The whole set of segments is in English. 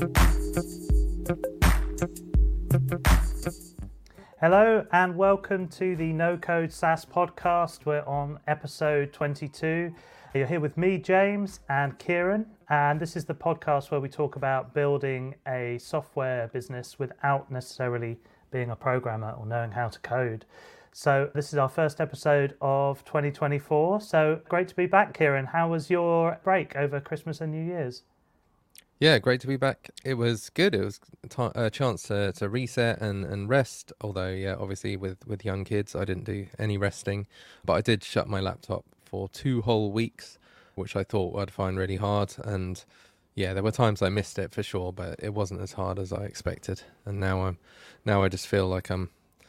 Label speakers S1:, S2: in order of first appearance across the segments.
S1: Hello and welcome to the No Code SaaS podcast. We're on episode 22. You're here with me, James, and Kieran, and this is the podcast where we talk about building a software business without necessarily being a programmer or knowing how to code. So this is our first episode of 2024. So great to be back, Kieran. How was your break over Christmas and New Year's?
S2: Yeah, great to be back. It was good. It was a chance to reset and rest. Although, yeah, obviously with young kids, I didn't do any resting. But I did shut my laptop for 2 whole weeks, which I thought I'd find really hard. And yeah, there were times I missed it for sure, but it wasn't as hard as I expected. And now I just feel like I'm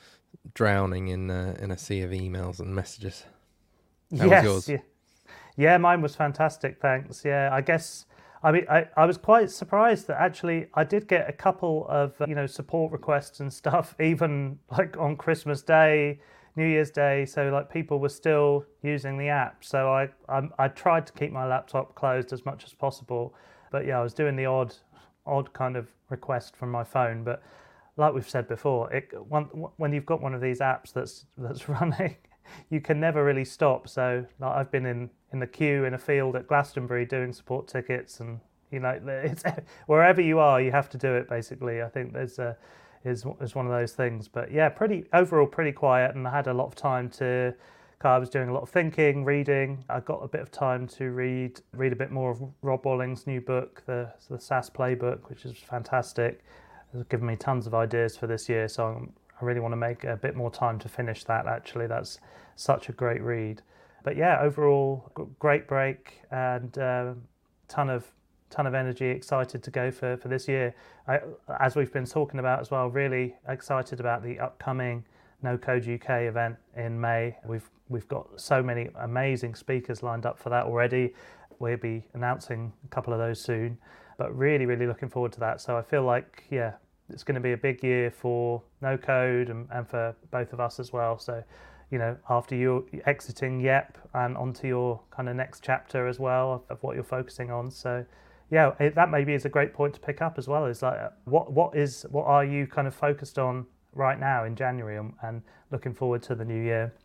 S2: drowning in a sea of emails and messages. How was yours?
S1: Yeah, mine was fantastic. Thanks. Yeah, I guess. I mean, I was quite surprised that actually I did get a couple of, support requests and stuff, even like on Christmas Day, New Year's Day. So like people were still using the app. So I tried to keep my laptop closed as much as possible. But yeah, I was doing the odd kind of request from my phone. But like we've said before, when you've got one of these apps that's running, you can never really stop. So like, I've been in the queue in a field at Glastonbury doing support tickets, and it's wherever you are, you have to do it basically. I think is one of those things. But yeah, pretty quiet, and I had a lot of time to. I was doing a lot of thinking, reading. I got a bit of time to read a bit more of Rob Walling's new book, the SaaS Playbook, which is fantastic. It's given me tons of ideas for this year, so I really want to make a bit more time to finish that. Actually, that's such a great read. But yeah, overall, great break and ton of energy. Excited to go for this year. As we've been talking about as well, really excited about the upcoming No Code UK event in May. We've got so many amazing speakers lined up for that already. We'll be announcing a couple of those soon, but really, really looking forward to that. So I feel like, yeah, it's going to be a big year for No Code and for both of us as well. So, after you exiting Yep and onto your kind of next chapter as well of what you're focusing on. So, yeah, that maybe is a great point to pick up as well. Is like, what are you kind of focused on right now in January and looking forward to the new year?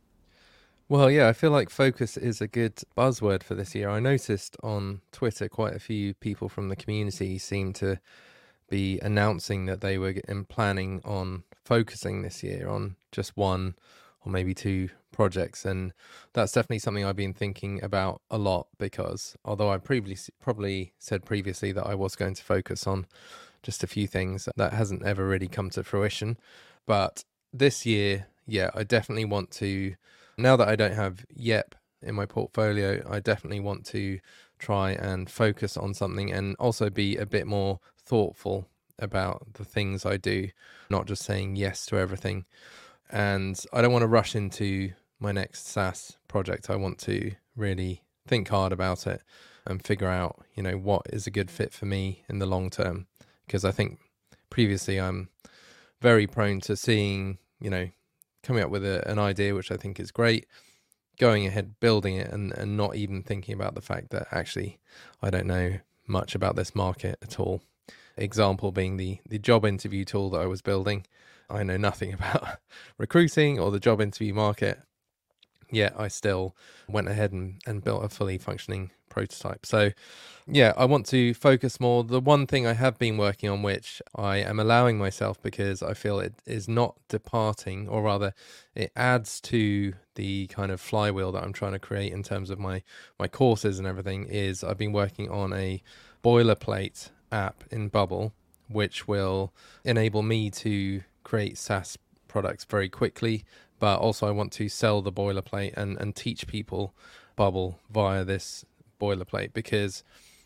S2: Well, yeah, I feel like focus is a good buzzword for this year. I noticed on Twitter quite a few people from the community seem to be announcing that they were planning on focusing this year on just one or maybe 2 projects. And that's definitely something I've been thinking about a lot, because although I probably said previously that I was going to focus on just a few things, that hasn't ever really come to fruition. But this year, yeah, I definitely want to, now that I don't have Yep in my portfolio, I definitely want to try and focus on something and also be a bit more thoughtful about the things I do, not just saying yes to everything. And I don't want to rush into my next SaaS project. I want to really think hard about it and figure out, what is a good fit for me in the long term. Because I think previously I'm very prone to seeing, coming up with an idea which I think is great, going ahead, building it, and not even thinking about the fact that actually I don't know much about this market at all. Example being the job interview tool that I was building. I know nothing about recruiting or the job interview market, yet I still went ahead and built a fully functioning prototype. So yeah, I want to focus more. The one thing I have been working on, which I am allowing myself because I feel it is not departing, or rather it adds to the kind of flywheel that I'm trying to create in terms of my courses and everything, is I've been working on a boilerplate app in Bubble, which will enable me to create SaaS products very quickly, but also I want to sell the boilerplate and teach people Bubble via this boilerplate, because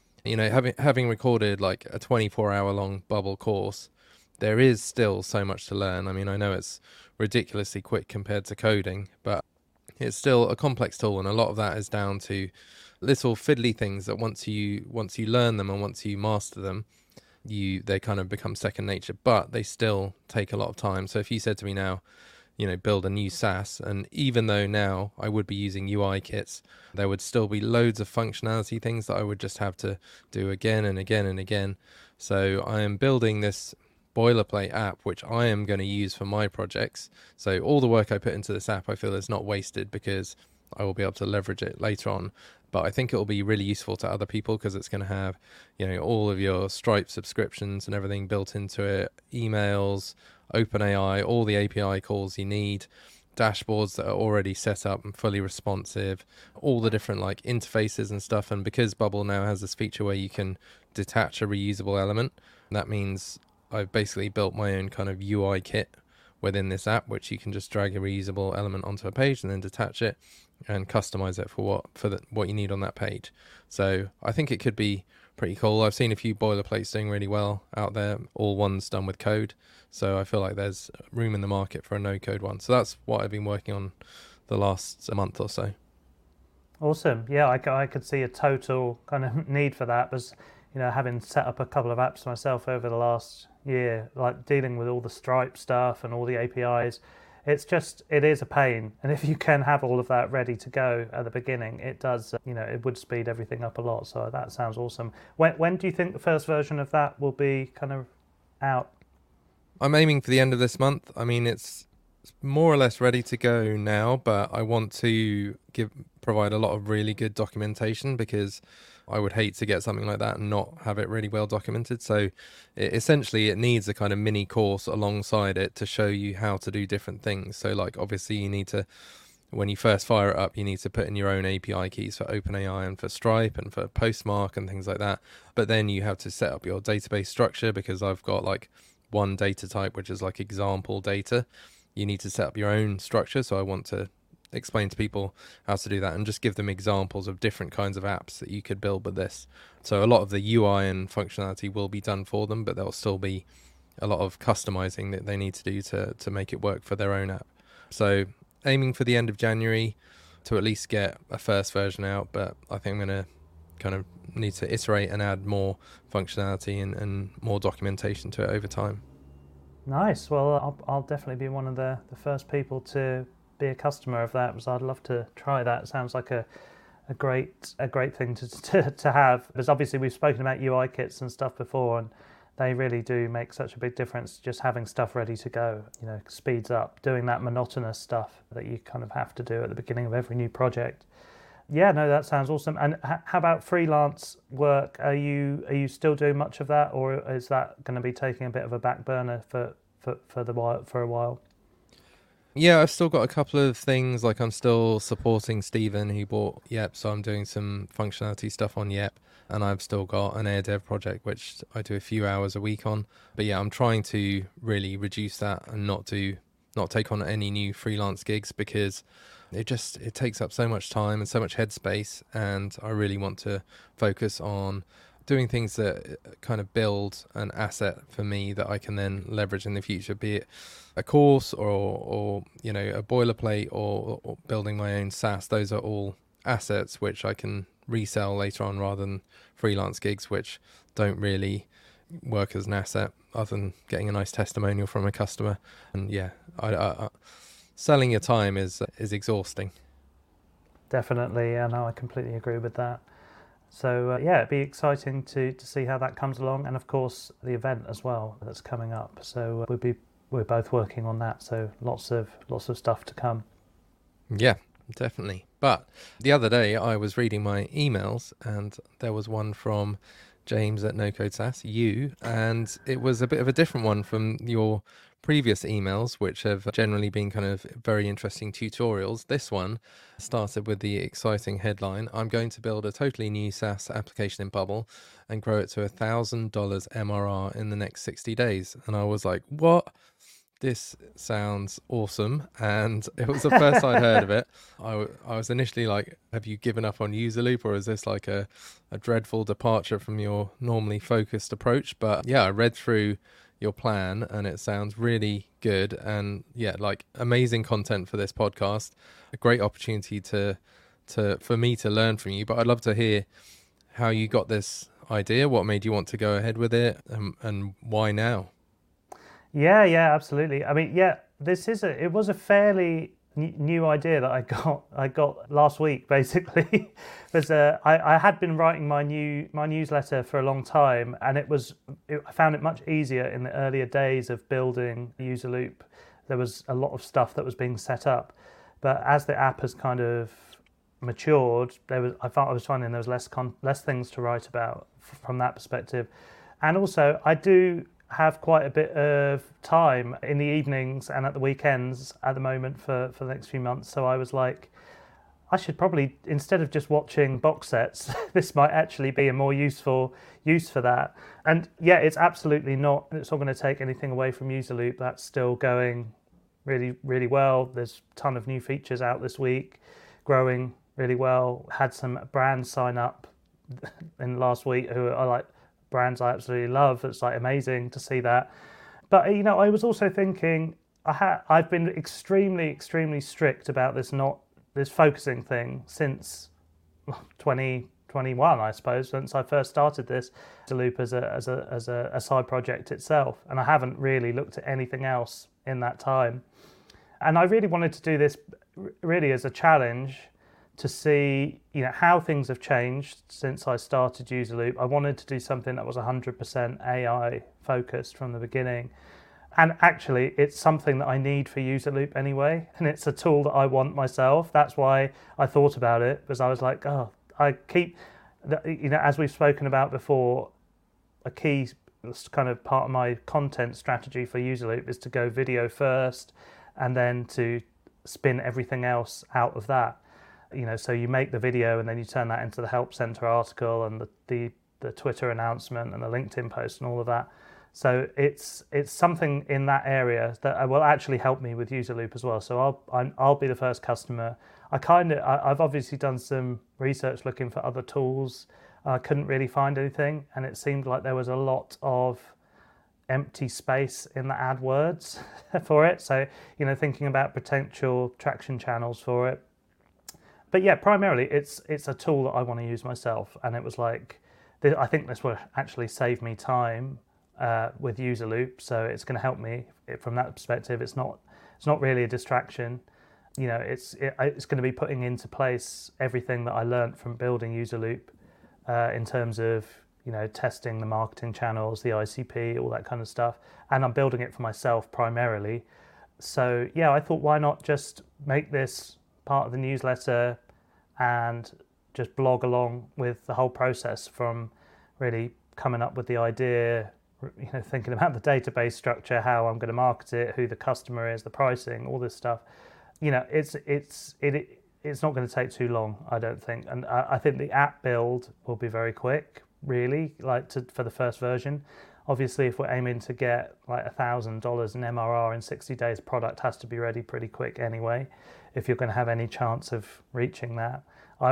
S2: having recorded like a 24-hour long Bubble course, there is still so much to learn. I mean, I know it's ridiculously quick compared to coding, but it's still a complex tool, and a lot of that is down to little fiddly things that once you learn them and once you master them, they kind of become second nature, but they still take a lot of time. So if you said to me now, build a new SaaS. And even though now I would be using UI kits, there would still be loads of functionality things that I would just have to do again and again and again. So I am building this boilerplate app, which I am going to use for my projects. So all the work I put into this app, I feel is not wasted because I will be able to leverage it later on. But I think it will be really useful to other people because it's going to have, all of your Stripe subscriptions and everything built into it, emails, OpenAI, all the API calls you need, dashboards that are already set up and fully responsive, all the different like interfaces and stuff. And because Bubble now has this feature where you can detach a reusable element, that means I've basically built my own kind of UI kit within this app, which you can just drag a reusable element onto a page and then detach it and customize it for what you need on that page. So I think it could be pretty cool. I've seen a few boilerplates doing really well out there, all ones done with code. So I feel like there's room in the market for a no-code one. So that's what I've been working on the last month or so.
S1: Awesome. Yeah, I could see a total kind of need for that, because having set up a couple of apps myself over the last year, like dealing with all the Stripe stuff and all the APIs, it is a pain. And if you can have all of that ready to go at the beginning, it does, it would speed everything up a lot. So that sounds awesome. When do you think the first version of that will be kind of out?
S2: I'm aiming for the end of this month. I mean, it's more or less ready to go now, but I want to provide a lot of really good documentation, because I would hate to get something like that and not have it really well documented. So essentially it needs a kind of mini course alongside it to show you how to do different things. So like obviously you need to, when you first fire it up, you need to put in your own API keys for OpenAI and for Stripe and for Postmark and things like that. But then you have to set up your database structure, because I've got like one data type, which is like example data. You need to set up your own structure. So I want to explain to people how to do that and just give them examples of different kinds of apps that you could build with this. So a lot of the UI and functionality will be done for them, but there'll still be a lot of customizing that they need to do to make it work for their own app. So aiming for the end of January to at least get a first version out, but I think I'm going to kind of need to iterate and add more functionality and more documentation to it over time.
S1: Nice. Well, I'll definitely be one of the first people to be a customer of that, because I'd love to try that. It sounds like a great thing to have, because obviously we've spoken about UI kits and stuff before, and they really do make such a big difference. Just having stuff ready to go, speeds up doing that monotonous stuff that you kind of have to do at the beginning of every new project. Yeah, no, that sounds awesome. And how about freelance work? Are you still doing much of that, or is that going to be taking a bit of a back burner for a while?
S2: Yeah, I've still got a couple of things. Like I'm still supporting Stephen, who bought Yep, so I'm doing some functionality stuff on Yep, and I've still got an AirDev project which I do a few hours a week on. But yeah, I'm trying to really reduce that and not take on any new freelance gigs, because it takes up so much time and so much headspace, and I really want to focus on doing things that kind of build an asset for me that I can then leverage in the future, be it a course or a boilerplate or building my own SaaS. Those are all assets which I can resell later on, rather than freelance gigs which don't really work as an asset other than getting a nice testimonial from a customer. And yeah, I selling your time is exhausting.
S1: Definitely, and I completely agree with that. So yeah, it'd be exciting to see how that comes along, and of course the event as well that's coming up. So we're both working on that. So lots of stuff to come.
S2: Yeah, definitely. But the other day I was reading my emails, and there was one from James at No Code SaaS, and it was a bit of a different one from your previous emails, which have generally been kind of very interesting tutorials. This one started with the exciting headline: I'm going to build a totally new SaaS application in Bubble and grow it to $1,000 MRR in the next 60 days. And I was like, what? This sounds awesome. And it was the first I'd heard of it. I was initially like, have you given up on Userloop, or is this like a dreadful departure from your normally focused approach? But yeah, I read through your plan and it sounds really good, and yeah, like amazing content for this podcast, a great opportunity for me to learn from you. But I'd love to hear how you got this idea, what made you want to go ahead with it, and why now?
S1: Yeah, absolutely. I mean, yeah, It was a fairly new idea that I got last week, basically. Was I had been writing my newsletter for a long time, and I found it much easier in the earlier days of building UserLoop. There was a lot of stuff that was being set up, but as the app has kind of matured, I was finding there was less things to write about from that perspective. And also, I do have quite a bit of time in the evenings and at the weekends at the moment for the next few months. So I was like, I should probably, instead of just watching box sets, this might actually be a more useful use for that. And yeah, it's absolutely not, it's not going to take anything away from UserLoop. That's still going really, really well. There's a ton of new features out this week, growing really well. Had some brands sign up in last week who are like brands I absolutely love. It's like amazing to see that. But I was also thinking I've been extremely, extremely strict about this focusing thing since 2021, I suppose, since I first started this Loop as a side project itself, and I haven't really looked at anything else in that time. And I really wanted to do this really as a challenge to see how things have changed since I started UserLoop. I wanted to do something that was 100% AI focused from the beginning. And actually, it's something that I need for UserLoop anyway, and it's a tool that I want myself. That's why I thought about it, because I was like, as we've spoken about before, a key kind of part of my content strategy for UserLoop is to go video first, and then to spin everything else out of that. So you make the video and then you turn that into the Help Center article and the Twitter announcement and the LinkedIn post and all of that. So it's something in that area that will actually help me with UserLoop as well. So I'll be the first customer. I've obviously done some research looking for other tools. I couldn't really find anything, and it seemed like there was a lot of empty space in the AdWords for it. So thinking about potential traction channels for it. But yeah, primarily it's a tool that I want to use myself, and it was like, I think this will actually save me time with UserLoop, so it's going to help me from that perspective. It's not really a distraction. It's going to be putting into place everything that I learned from building UserLoop in terms of testing the marketing channels, the ICP, all that kind of stuff, and I'm building it for myself primarily. So yeah, I thought, why not just make this part of the newsletter and just blog along with the whole process, from really coming up with the idea, thinking about the database structure, how I'm going to market it, who the customer is, the pricing, all this stuff. It's not going to take too long, I don't think. And I think the app build will be very quick, really, for the first version. Obviously, if we're aiming to get like $1,000 in MRR in 60 days, product has to be ready pretty quick anyway, if you're going to have any chance of reaching that.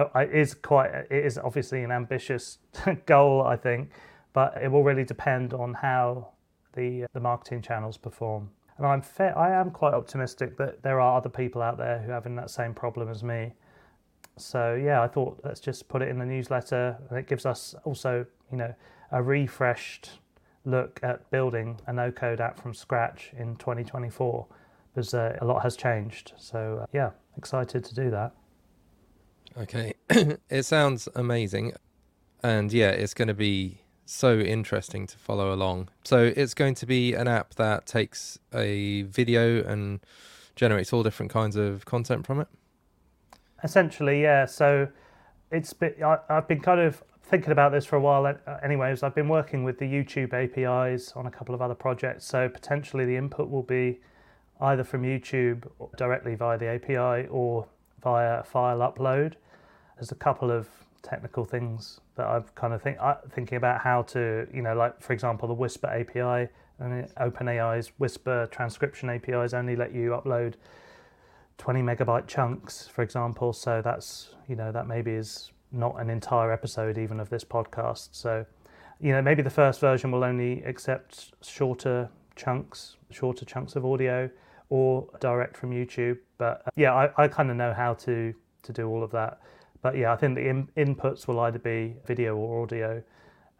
S1: It is obviously an ambitious goal, I think, but it will really depend on how the marketing channels perform. And I am quite optimistic that there are other people out there who are having that same problem as me. So yeah, I thought let's just put it in the newsletter, and it gives us also, a refreshed look at building a no-code app from scratch in 2024, because a lot has changed. So yeah, excited to do that.
S2: Okay, it sounds amazing, and yeah, it's going to be so interesting to follow along. So it's going to be an app that takes a video and generates all different kinds of content from it?
S1: Essentially, yeah. So I've been kind of thinking about this for a while anyways. I've been working with the YouTube APIs on a couple of other projects, so potentially the input will be either from YouTube or directly via the API or via file upload. There's a couple of technical things that I've kind of thinking about how to, like for example the Whisper API and OpenAI's Whisper transcription APIs only let you upload 20 megabyte chunks, for example. So that's, that maybe is not an entire episode even of this podcast. So, maybe the first version will only accept shorter chunks of audio or direct from YouTube. But yeah, I kind of know how to do all of that. But yeah, I think the inputs will either be video or audio.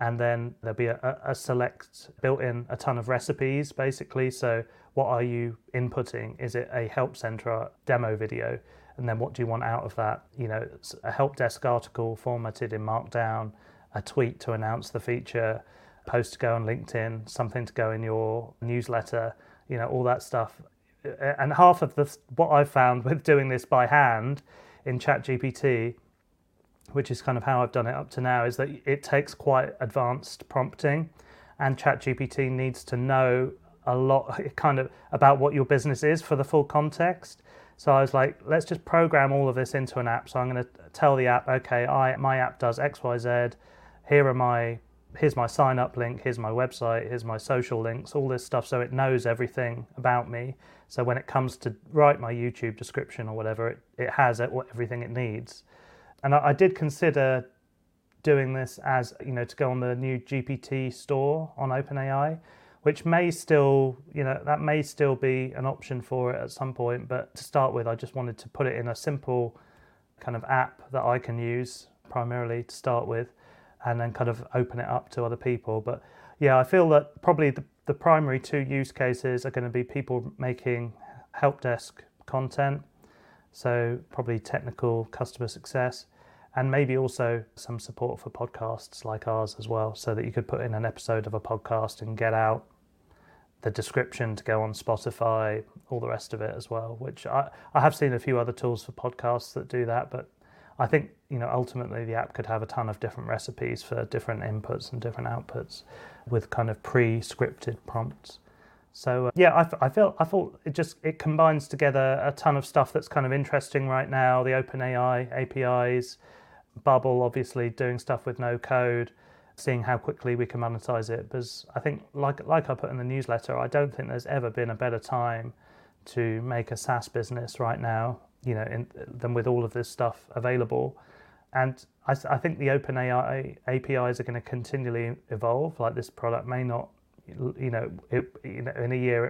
S1: and then there'll be a select built-in a ton of recipes basically. So what are you inputting? Is it a help center demo video? And then what do you want out of that? It's a help desk article formatted in Markdown, a tweet to announce the feature, a post to go on LinkedIn, something to go in your newsletter, all that stuff. And half of what I've found with doing this by hand in ChatGPT, which is kind of how I've done it up to now, is that it takes quite advanced prompting, and ChatGPT needs to know a lot kind of about what your business is for the full context. So I was like, let's just program all of this into an app. So I'm going to tell the app, okay, my app does X, Y, Z. Here's my sign up link. Here's my website. Here's my social links. All this stuff, so it knows everything about me. So when it comes to write my YouTube description or whatever, it has everything it needs. And I did consider doing this as to go on the new GPT store on OpenAI, which may still, that may still be an option for it at some point. But to start with, I just wanted to put it in a simple kind of app that I can use primarily to start with, and then kind of open it up to other people. But yeah, I feel that probably the primary two use cases are going to be people making help desk content, so probably technical customer success, and maybe also some support for podcasts like ours as well, so that you could put in an episode of a podcast and get out the description to go on Spotify, all the rest of it as well, which I have seen a few other tools for podcasts that do that, but I think ultimately the app could have a ton of different recipes for different inputs and different outputs with kind of pre-scripted prompts. So yeah, I thought it combines together a ton of stuff that's kind of interesting right now. The OpenAI APIs, Bubble obviously doing stuff with no code, seeing how quickly we can monetize it. Because I think, like I put in the newsletter, I don't think there's ever been a better time to make a SaaS business right now, than with all of this stuff available. And I think the OpenAI APIs are going to continually evolve. Like, this product may not, in a year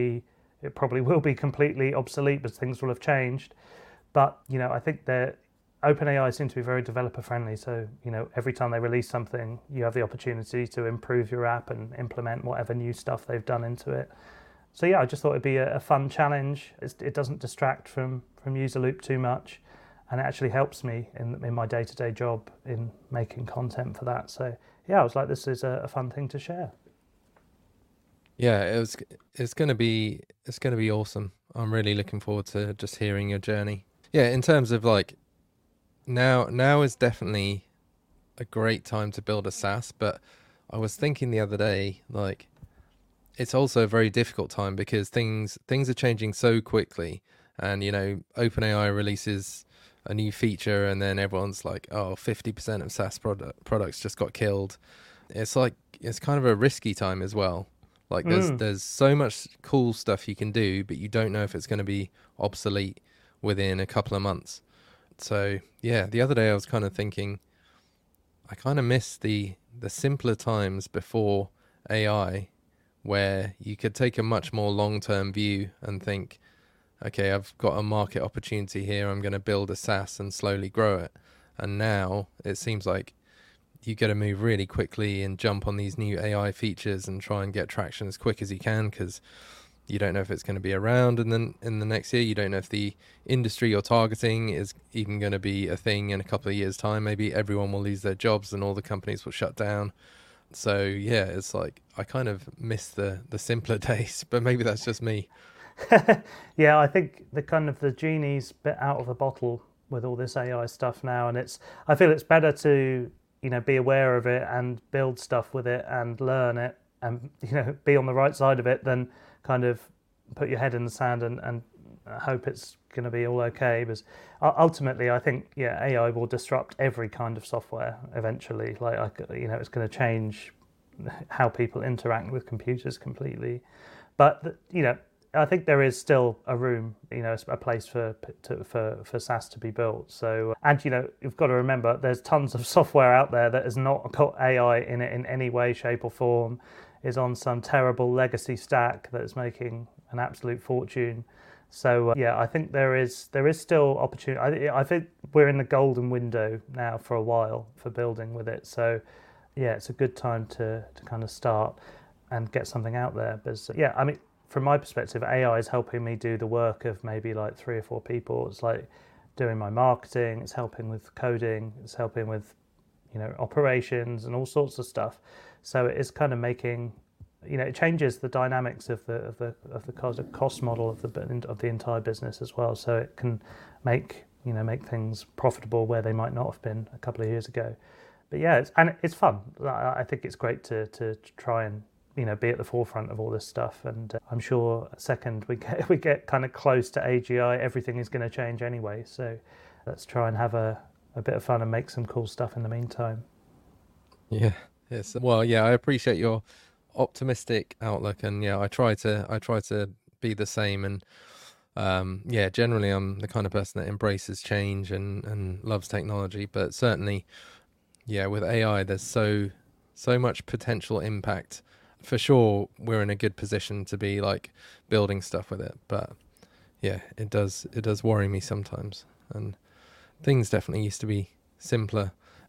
S1: it probably will be completely obsolete because things will have changed. But I think that OpenAI seems to be very developer friendly. So every time they release something, you have the opportunity to improve your app and implement whatever new stuff they've done into it. So yeah, I just thought it'd be a fun challenge. It doesn't distract from UserLoop too much, and it actually helps me in my day-to-day job in making content for that. So yeah, I was like, this is a fun thing to share.
S2: Yeah, it's going to be awesome. I'm really looking forward to just hearing your journey. Yeah, in terms of like now is definitely a great time to build a SaaS, but I was thinking the other day, like, it's also a very difficult time because things are changing so quickly, and OpenAI releases a new feature and then everyone's like, oh, 50% of SaaS products just got killed. It's kind of a risky time as well. Like, there's so much cool stuff you can do, but you don't know if it's going to be obsolete within a couple of months. So yeah, the other day I was kind of thinking, I kind of miss the simpler times before AI, where you could take a much more long-term view and think, okay, I've got a market opportunity here, I'm going to build a SaaS and slowly grow it. And now it seems like you got to move really quickly and jump on these new AI features and try and get traction as quick as you can, because you don't know if it's going to be around, and then in the next year you don't know if the industry you're targeting is even going to be a thing in a couple of years' time. Maybe everyone will lose their jobs and all the companies will shut down. So yeah, it's like I kind of miss the simpler days, but maybe that's just me.
S1: Yeah, I think the genie's bit out of the bottle with all this AI stuff now, and I feel it's better to be aware of it and build stuff with it and learn it and be on the right side of it than kind of put your head in the sand and hope it's going to be all okay. Because ultimately, I think AI will disrupt every kind of software eventually. Like, it's going to change how people interact with computers completely. But I think there is still a room, a place for SaaS to be built. So, and you've got to remember, there's tons of software out there that has not got AI in it in any way, shape, or form, is on some terrible legacy stack that is making an absolute fortune. So I think there is still opportunity. I think we're in the golden window now for a while for building with it. So yeah, it's a good time to kind of start and get something out there. But yeah, I mean, from my perspective, AI is helping me do the work of maybe like 3 or 4 people. It's like doing my marketing, it's helping with coding, it's helping with, operations and all sorts of stuff. So it's kind of making, it changes the dynamics of the cost model of the entire business as well. So it can make things profitable where they might not have been a couple of years ago. But yeah, it's fun. I think it's great to try and be at the forefront of all this stuff. And I'm sure second we get kind of close to AGI, everything is going to change anyway. So let's try and have a bit of fun and make some cool stuff in the meantime.
S2: Yeah. Yes. Well, yeah, I appreciate your optimistic outlook, and yeah, I try to be the same. And yeah, generally I'm the kind of person that embraces change and loves technology, but certainly, yeah, with AI, there's so much potential impact. For sure, we're in a good position to be like building stuff with it, but yeah, it does worry me sometimes. And things definitely used to be simpler.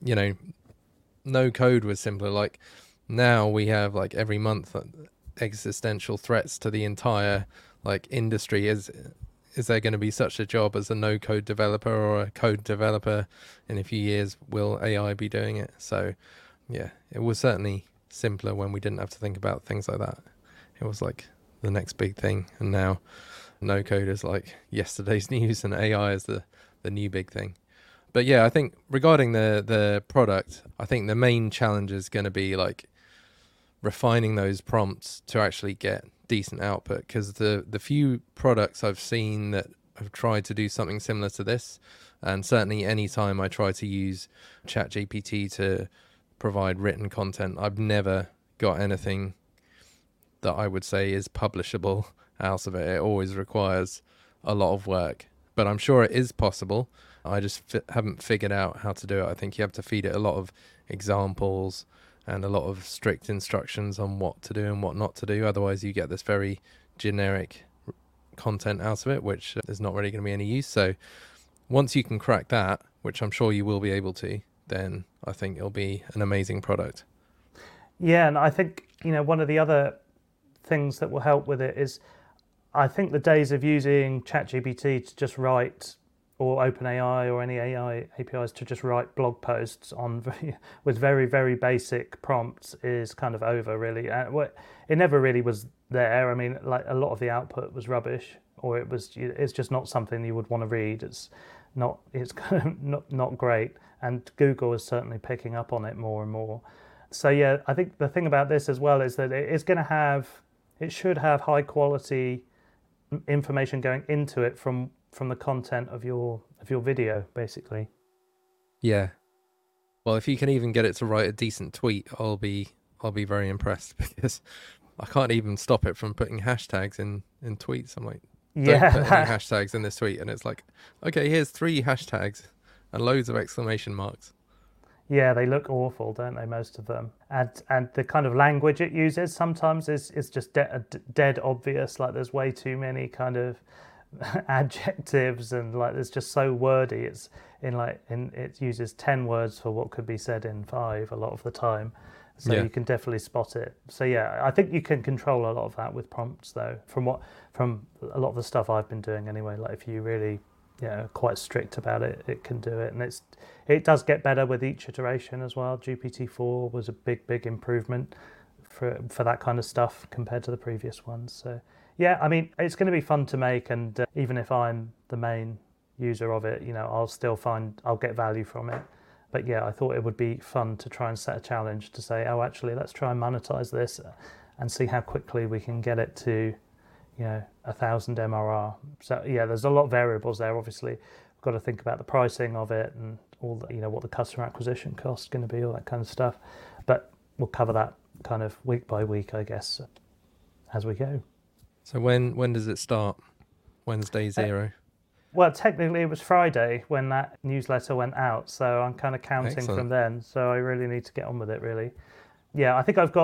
S2: No code was simpler. Like now we have like every month existential threats to the entire like industry. Is there going to be such a job as a no code developer or a code developer in a few years? Will AI be doing it? So yeah, it was certainly simpler when we didn't have to think about things like that. It was like the next big thing, and now no code is like yesterday's news and AI is the new big thing. But yeah, I think regarding the product, I think the main challenge is going to be like refining those prompts to actually get decent output, because the few products I've seen that have tried to do something similar to this, and certainly any time I try to use ChatGPT to provide written content, I've never got anything that I would say is publishable out of it. It always requires a lot of work, but I'm sure it is possible. I just haven't figured out how to do it. I think you have to feed it a lot of examples and a lot of strict instructions on what to do and what not to do. Otherwise, you get this very generic content out of it, which is not really going to be any use. So once you can crack that, which I'm sure you will be able to, then I think it'll be an amazing product.
S1: Yeah, and I think, one of the other things that will help with it is, I think the days of using ChatGPT to just write, or OpenAI or any AI APIs to just write blog posts with very, very basic prompts is kind of over, really. It never really was there. I mean, like a lot of the output was rubbish, or it's just not something you would want to read. It's kind of not great. And Google is certainly picking up on it more and more. So yeah, I think the thing about this as well is that it should have high quality information going into it from the content of your video, basically.
S2: Yeah. Well, if you can even get it to write a decent tweet, I'll be very impressed, because I can't even stop it from putting hashtags in tweets. I'm like, don't put any hashtags in this tweet, and it's like, okay, here's 3 hashtags and loads of exclamation marks.
S1: Yeah, they look awful, don't they? Most of them, and the kind of language it uses sometimes is just dead obvious. Like there's way too many kind of adjectives, and like it's just so wordy. It uses 10 words for what could be said in 5 a lot of the time. So yeah, you can definitely spot it. So yeah, I think you can control a lot of that with prompts, though. From a lot of the stuff I've been doing anyway. Like if you really quite strict about it, it can do it, and it does get better with each iteration as well. GPT-4 was a big improvement for that kind of stuff compared to the previous ones. So yeah, I mean, it's going to be fun to make, and even if I'm the main user of it, I'll get value from it. But yeah, I thought it would be fun to try and set a challenge to say, oh, actually, let's try and monetize this and see how quickly we can get it to 1,000 MRR. So yeah, there's a lot of variables there. Obviously, we've got to think about the pricing of it and all the, what the customer acquisition cost is going to be, all that kind of stuff. But we'll cover that kind of week by week, I guess, as we go.
S2: So when does it start? When's day 0?
S1: Well, technically it was Friday when that newsletter went out, so I'm kind of counting from then. So I really need to get on with it, really. Yeah, I think I've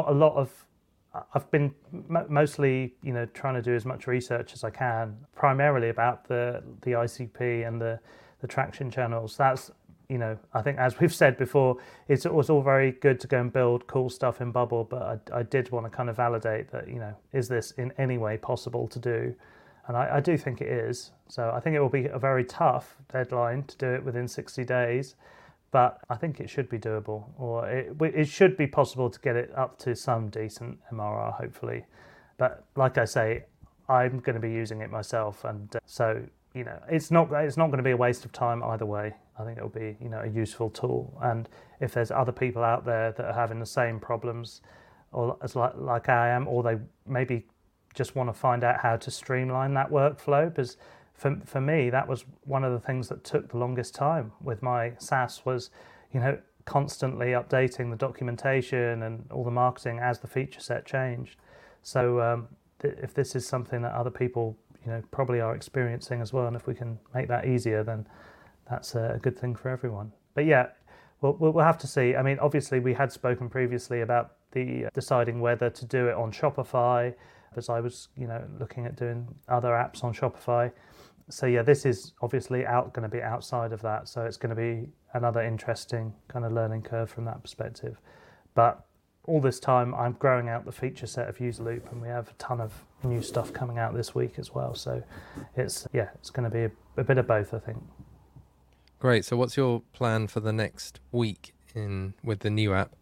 S1: been mostly, trying to do as much research as I can, primarily about the ICP and the traction channels. That's, I think, as we've said before, it was all very good to go and build cool stuff in Bubble, but I did want to kind of validate that, is this in any way possible to do? And I do think it is. So I think it will be a very tough deadline to do it within 60 days, but I think it should be doable, or it should be possible to get it up to some decent MRR, hopefully. But like I say, I'm going to be using it myself, and so it's not going to be a waste of time either way. I think it'll be a useful tool, and if there's other people out there that are having the same problems, or as like I am, or they maybe just want to find out how to streamline that workflow, because for me that was one of the things that took the longest time with my SaaS was constantly updating the documentation and all the marketing as the feature set changed. So if this is something that other people probably are experiencing as well, and if we can make that easier, then that's a good thing for everyone. But yeah, we'll have to see. I mean, obviously we had spoken previously about the deciding whether to do it on Shopify, as I was looking at doing other apps on Shopify. So yeah, this is obviously going to be outside of that, so it's going to be another interesting kind of learning curve from that perspective. But all this time I'm growing out the feature set of UserLoop, and we have a ton of new stuff coming out this week as well, so it's going to be a bit of both, I think.
S2: Great. So what's your plan for the next week with the new app?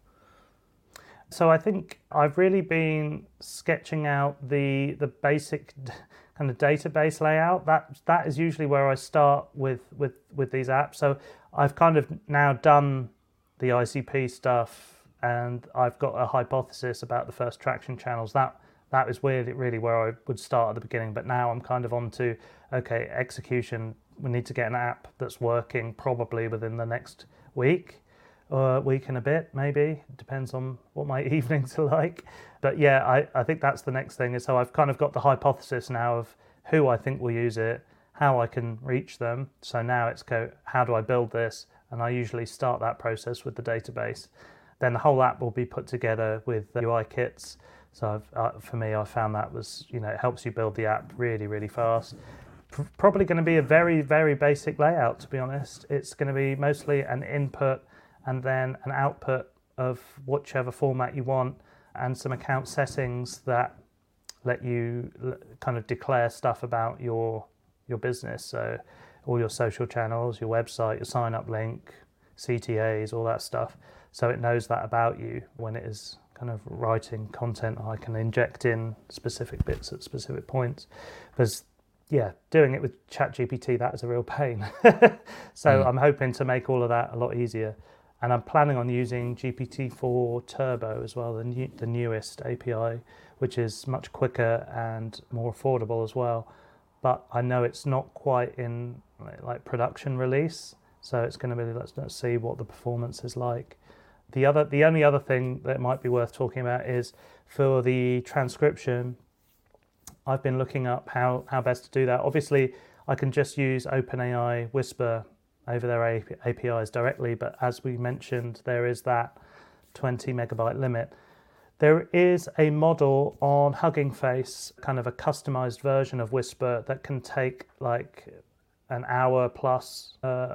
S1: So I think I've really been sketching out the basic kind of database layout. That is usually where I start with these apps. So I've kind of now done the ICP stuff, and I've got a hypothesis about the first traction channels. That is really where I would start at the beginning. But now I'm kind of on to, okay, execution. We need to get an app that's working probably within the next week. Or a week and a bit, maybe. It depends on what my evenings are like. But yeah, I think that's the next thing. So I've kind of got the hypothesis now of who I think will use it, how I can reach them. So now it's how do I build this? And I usually start that process with the database. Then the whole app will be put together with UI kits. So for me, I found that was, it helps you build the app really, really fast. Probably going to be a very, very basic layout, to be honest. It's going to be mostly an input and then an output of whichever format you want, and some account settings that let you kind of declare stuff about your business. So all your social channels, your website, your sign-up link, CTAs, all that stuff. So it knows that about you when it is kind of writing content. I can inject in specific bits at specific points. Because doing it with ChatGPT, that is a real pain. So I'm hoping to make all of that a lot easier. And I'm planning on using GPT-4 Turbo as well, the newest API, which is much quicker and more affordable as well. But I know it's not quite in like production release, so it's going to be let's see what the performance is like. The only other thing that might be worth talking about is for the transcription. I've been looking up how best to do that. Obviously, I can just use OpenAI Whisper over their APIs directly, but as we mentioned, there is that 20 megabyte limit. There is a model on Hugging Face, kind of a customized version of Whisper that can take like an hour plus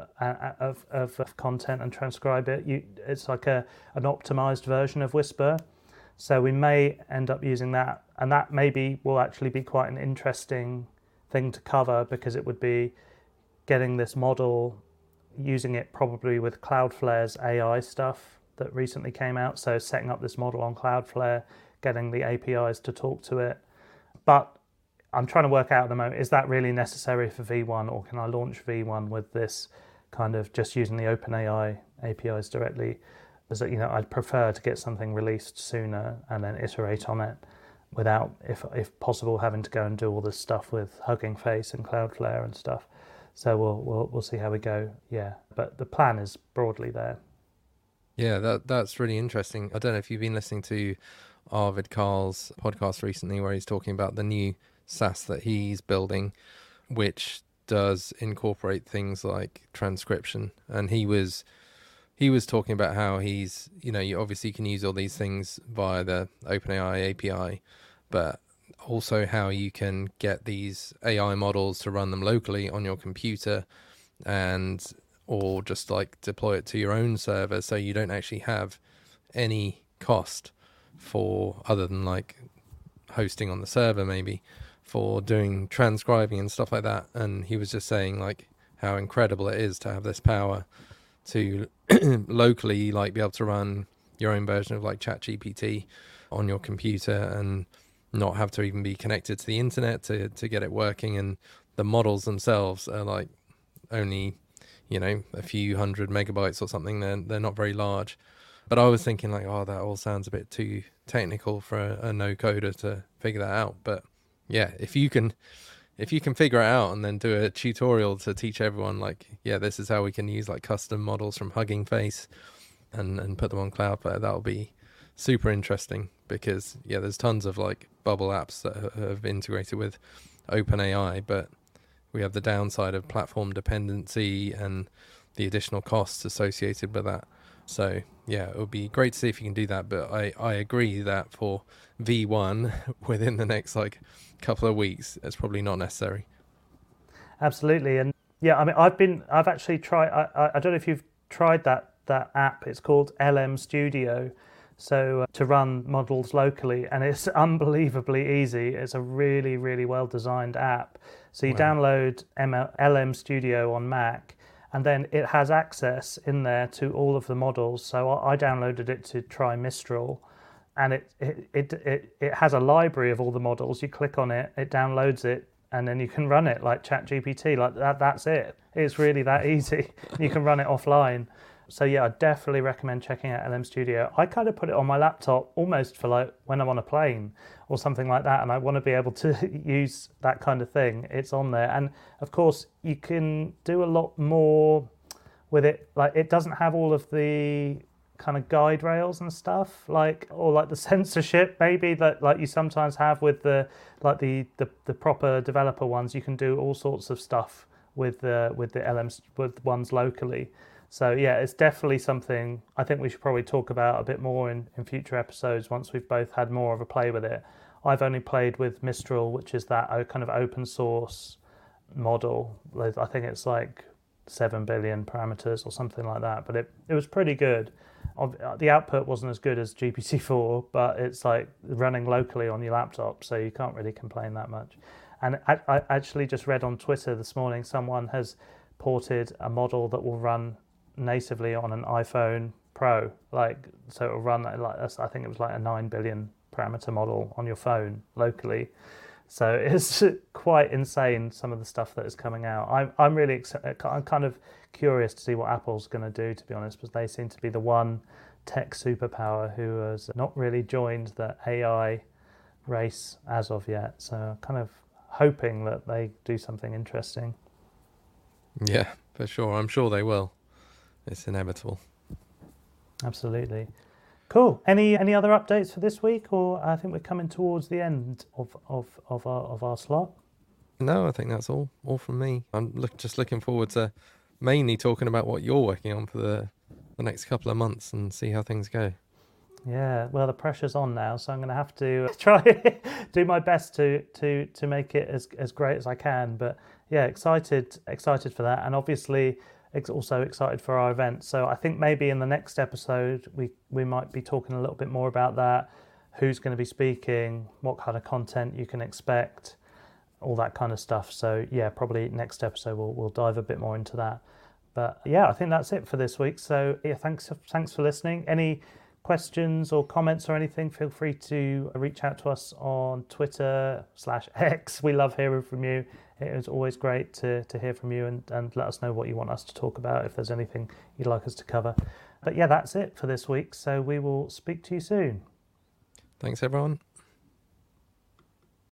S1: of content and transcribe it. It's like an optimized version of Whisper. So we may end up using that, and that maybe will actually be quite an interesting thing to cover, because it would be getting this model, using it probably with Cloudflare's AI stuff that recently came out. So setting up this model on Cloudflare, getting the APIs to talk to it. But I'm trying to work out at the moment, is that really necessary for V1, or can I launch V1 with this kind of just using the OpenAI APIs directly? As I'd prefer to get something released sooner and then iterate on it without, if possible, having to go and do all this stuff with Hugging Face and Cloudflare and stuff. So we'll see how we go. Yeah, but the plan is broadly there.
S2: Yeah, that's really interesting. I don't know if you've been listening to Arvid Kahl's podcast recently, where he's talking about the new SaaS that he's building, which does incorporate things like transcription. And he was talking about how he's, you obviously can use all these things via the OpenAI API, but also how you can get these AI models to run them locally on your computer. And or just like deploy it to your own server, so you don't actually have any cost for, other than like hosting on the server maybe, for doing transcribing and stuff like that. And he was just saying like how incredible it is to have this power to locally like be able to run your own version of like ChatGPT on your computer and not have to even be connected to the internet to get it working. And the models themselves are like only, you know, a few hundred megabytes or something. They're not very large. But I was thinking like, oh, that all sounds a bit too technical for a no-coder to figure that out. But yeah, if you can figure it out and then do a tutorial to teach everyone like, yeah, this is how we can use like custom models from Hugging Face and put them on Cloudflare, that'll be super interesting. Because yeah, there's tons of like bubble apps that have integrated with OpenAI, but we have the downside of platform dependency and the additional costs associated with that. So yeah, it would be great to see if you can do that. But I agree that for V1 within the next like couple of weeks, it's probably not necessary.
S1: Absolutely. And yeah, I mean, I've actually tried, I don't know if you've tried that app. It's called LM Studio. So to run models locally, and it's unbelievably easy. It's a really, really well designed app. So you download LM Studio on Mac, and then it has access in there to all of the models. So I downloaded it to try Mistral, and it has a library of all the models. You click on it, it downloads it, and then you can run it like ChatGPT. Like that. That's it. It's really that easy. You can run it offline. So yeah, I definitely recommend checking out LM Studio. I kind of put it on my laptop almost for like when I'm on a plane or something like that, and I want to be able to use that kind of thing. It's on there. And of course, you can do a lot more with it. Like it doesn't have all of the kind of guide rails and stuff, like, or like the censorship maybe that like you sometimes have with the like the proper developer ones. You can do all sorts of stuff with the LMs, with ones locally. So yeah, it's definitely something I think we should probably talk about a bit more in future episodes once we've both had more of a play with it. I've only played with Mistral, which is that kind of open source model. I think it's like 7 billion parameters or something like that, but it was pretty good. The output wasn't as good as GPT-4, but it's like running locally on your laptop, so you can't really complain that much. And I actually just read on Twitter this morning someone has ported a model that will run natively on an iPhone Pro, like, so it'll run like, I think it was like a 9 billion parameter model on your phone locally. So it's quite insane, some of the stuff that is coming out. I'm really excited. I'm kind of curious to see what Apple's going to do, to be honest, because they seem to be the one tech superpower who has not really joined the AI race as of yet. So I'm kind of hoping that they do something interesting.
S2: Yeah, for sure. I'm sure they will. It's inevitable.
S1: Absolutely. Cool. Any other updates for this week, or I think we're coming towards the end of our slot?
S2: No, I think that's all from me. I'm just looking forward to mainly talking about what you're working on for the next couple of months and see how things go.
S1: Yeah, well, the pressure's on now, so I'm going to have to try do my best to make it as great as I can. But yeah, excited for that, and obviously also excited for our event. So I think maybe in the next episode we might be talking a little bit more about that, who's going to be speaking, what kind of content you can expect, all that kind of stuff. So yeah, probably next episode we'll dive a bit more into that. But yeah, I think that's it for this week. So yeah, thanks for listening. Any questions or comments or anything, feel free to reach out to us on Twitter/X. We love hearing from you. It is always great to hear from you and let us know what you want us to talk about, if there's anything you'd like us to cover. But yeah, that's it for this week. So we will speak to you soon.
S2: Thanks, everyone.